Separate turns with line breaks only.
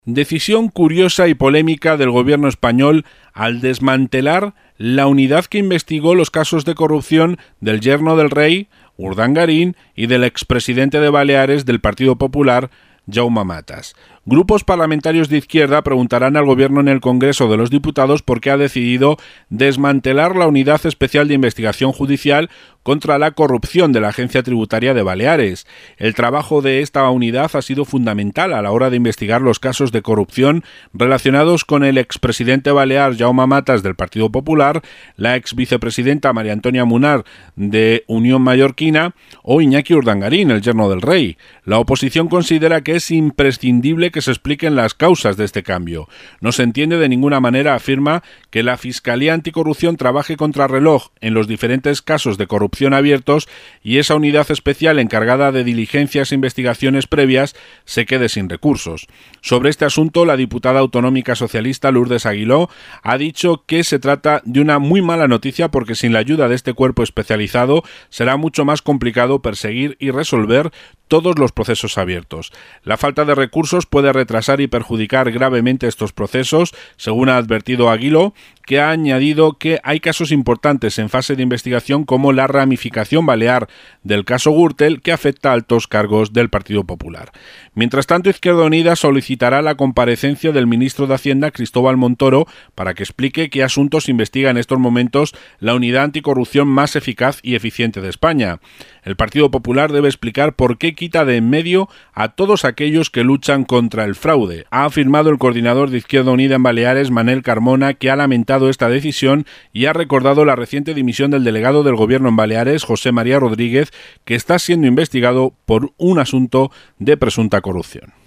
Decisión curiosa y polémica del gobierno español al desmantelar la unidad que investigó los casos de corrupción del yerno del rey, Urdangarín, y del expresidente de Baleares del Partido Popular, Jaume Matas. Grupos parlamentarios de izquierda preguntarán al gobierno en el Congreso de los Diputados por qué ha decidido desmantelar la Unidad Especial de Investigación Judicial contra la corrupción de la Agencia Tributaria de Baleares. El trabajo de esta unidad ha sido fundamental a la hora de investigar los casos de corrupción relacionados con el expresidente balear Jaume Matas del Partido Popular, la exvicepresidenta María Antonia Munar de Unión Mallorquina o Iñaki Urdangarín, el yerno del rey. La oposición considera que es imprescindible que se expliquen las causas de este cambio. No se entiende de ninguna manera, afirma, que la Fiscalía Anticorrupción trabaje contrarreloj en los diferentes casos de corrupción abiertos y esa unidad especial encargada de diligencias e investigaciones previas se quede sin recursos. Sobre este asunto, la diputada autonómica socialista Lourdes Aguiló ha dicho que se trata de una muy mala noticia porque sin la ayuda de este cuerpo especializado será mucho más complicado perseguir y resolver todos los procesos abiertos. La falta de recursos puede retrasar y perjudicar gravemente estos procesos, según ha advertido Aguiló, que ha añadido que hay casos importantes en fase de investigación como la ramificación balear del caso Gürtel, que afecta a altos cargos del Partido Popular. Mientras tanto, Izquierda Unida solicitará la comparecencia del ministro de Hacienda, Cristóbal Montoro, para que explique qué asuntos investiga en estos momentos la unidad anticorrupción más eficaz y eficiente de España. El Partido Popular debe explicar por qué quita de en medio a todos aquellos que luchan contra el fraude. Ha afirmado el coordinador de Izquierda Unida en Baleares, Manel Carmona, que ha lamentado esta decisión y ha recordado la reciente dimisión del delegado del Gobierno en Baleares, José María Rodríguez, que está siendo investigado por un asunto de presunta corrupción.